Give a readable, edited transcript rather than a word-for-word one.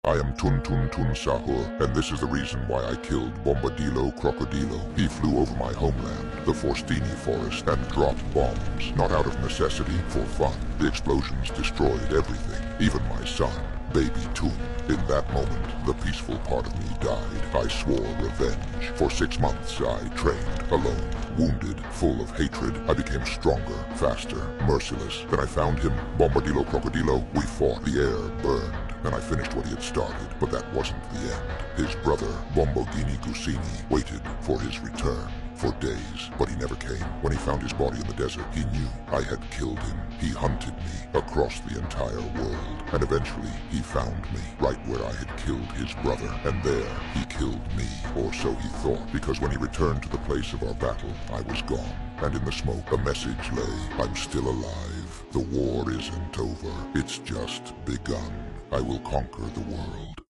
I am Tun Tun Tun Sahur, and this is the reason why I killed Bombadillo Crocodilo. He flew over my homeland, the Forstini forest, and dropped bombs, not out of necessity, for fun. The explosions destroyed everything, even my son, baby Tun. In that moment, the peaceful part of me died. I swore revenge. For 6 months, I trained, alone, wounded, full of hatred. I became stronger, faster, merciless. Then I found him, Bombadillo Crocodilo. We fought, the air burned. Then I finished what he had started, but that wasn't the end. His brother, Bombogini Gusini, waited for his return for days, but he never came. When he found his body in the desert, he knew I had killed him. He hunted me across the entire world, and eventually he found me right where I had killed his brother, and there he killed me, or so he thought, because when he returned to the place of our battle, I was gone, and in the smoke a message lay: I'm still alive. The war isn't over, it's just begun. I will conquer the world.